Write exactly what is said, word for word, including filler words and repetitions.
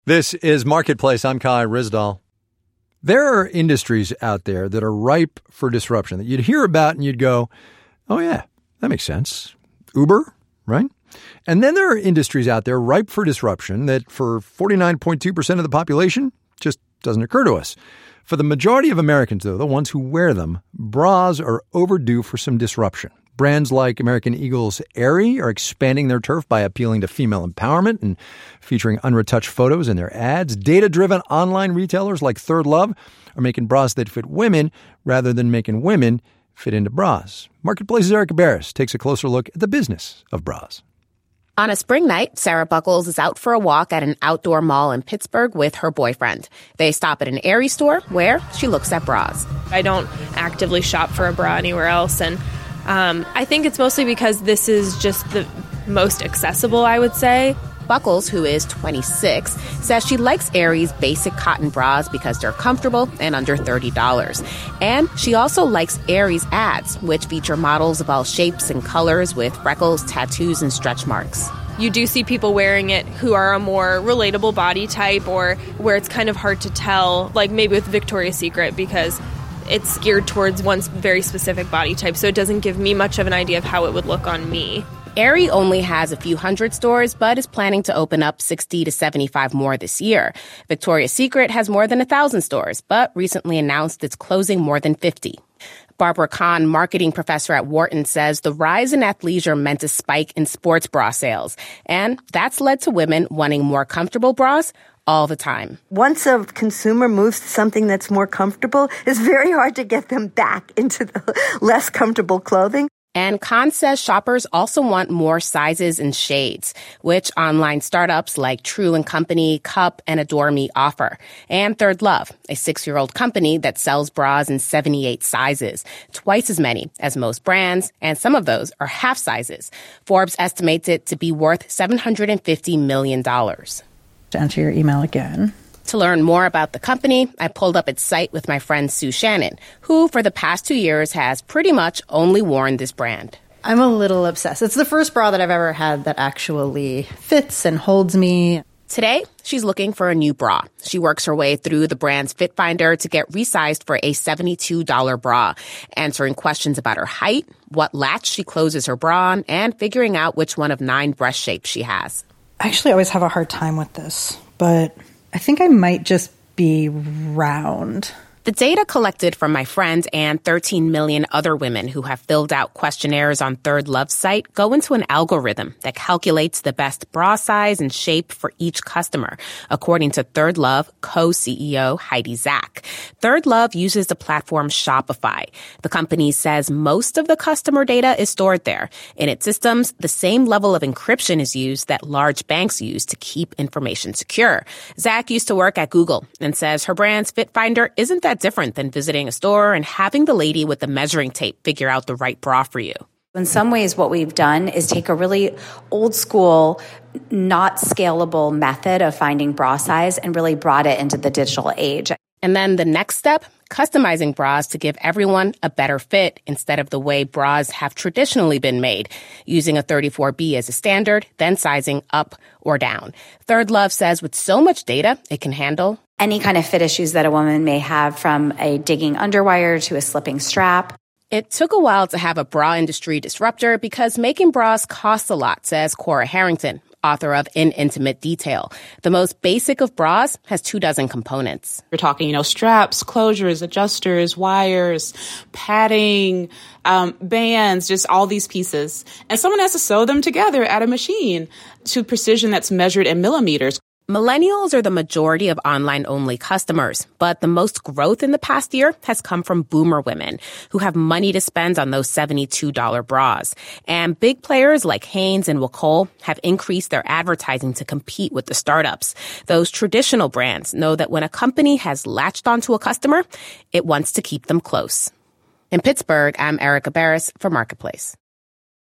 This is Marketplace. I'm Kai Ryssdal. There are industries out there that are ripe for disruption that you'd hear about and you'd go, oh yeah, that makes sense. Uber, right? And then there are industries out there ripe for disruption that for forty-nine point two percent of the population just doesn't occur to us. For the majority of Americans, though, the ones who wear them, bras are overdue for some disruption. Brands like American Eagle's Aerie are expanding their turf by appealing to female empowerment and featuring unretouched photos in their ads. Data-driven online retailers like Third Love are making bras that fit women rather than making women fit into bras. Marketplace's Erica Barris takes a closer look at the business of bras. On a spring night, Sarah Buckles is out for a walk at an outdoor mall in Pittsburgh with her boyfriend. They stop at an Aerie store where she looks at bras. I don't actively shop for a bra anywhere else, and um, I think it's mostly because this is just the most accessible, I would say. Buckles, who is twenty-six, says she likes Aerie's basic cotton bras because they're comfortable and under thirty dollars. And she also likes Aerie's ads, which feature models of all shapes and colors with freckles, tattoos, and stretch marks. You do see people wearing it who are a more relatable body type or where it's kind of hard to tell, like maybe with Victoria's Secret, because it's geared towards one very specific body type, so it doesn't give me much of an idea of how it would look on me. Aerie only has a few hundred stores, but is planning to open up sixty to seventy-five more this year. Victoria's Secret has more than one thousand stores, but recently announced it's closing more than fifty. Barbara Kahn, marketing professor at Wharton, says the rise in athleisure meant a spike in sports bra sales, and that's led to women wanting more comfortable bras all the time. Once a consumer moves to something that's more comfortable, it's very hard to get them back into the less comfortable clothing. And Kahn says shoppers also want more sizes and shades, which online startups like True and Company, Cup, and Adore Me offer. And Third Love, a six-year-old company that sells bras in seventy-eight sizes, twice as many as most brands, and some of those are half sizes. Forbes estimates it to be worth seven hundred fifty million dollars. To enter your email again. To learn more about the company, I pulled up its site with my friend Sue Shannon, who for the past two years has pretty much only worn this brand. I'm a little obsessed. It's the first bra that I've ever had that actually fits and holds me. Today, she's looking for a new bra. She works her way through the brand's Fit Finder to get resized for a seventy-two dollars bra, answering questions about her height, what latch she closes her bra on, and figuring out which one of nine breast shapes she has. I actually always have a hard time with this, but I think I might just be round. The data collected from my friend and thirteen million other women who have filled out questionnaires on Third Love's site go into an algorithm that calculates the best bra size and shape for each customer, according to Third Love co-C E O Heidi Zak. Third Love uses the platform Shopify. The company says most of the customer data is stored there. In its systems, the same level of encryption is used that large banks use to keep information secure. Zak used to work at Google and says her brand's Fit Finder isn't that different than visiting a store and having the lady with the measuring tape figure out the right bra for you. In some ways, what we've done is take a really old school, not scalable method of finding bra size and really brought it into the digital age. And then the next step, customizing bras to give everyone a better fit instead of the way bras have traditionally been made, using a thirty-four B as a standard, then sizing up or down. Third Love says with so much data it can handle any kind of fit issues that a woman may have, from a digging underwire to a slipping strap. It took a while to have a bra industry disruptor because making bras costs a lot, says Cora Harrington, author of In Intimate Detail. The most basic of bras has two dozen components. We're talking, you know, straps, closures, adjusters, wires, padding, um, bands, just all these pieces. And someone has to sew them together at a machine to precision that's measured in millimeters. Millennials are the majority of online-only customers, but the most growth in the past year has come from boomer women who have money to spend on those seventy-two dollars bras. And big players like Hanes and Wacoal have increased their advertising to compete with the startups. Those traditional brands know that when a company has latched onto a customer, it wants to keep them close. In Pittsburgh, I'm Erica Barris for Marketplace.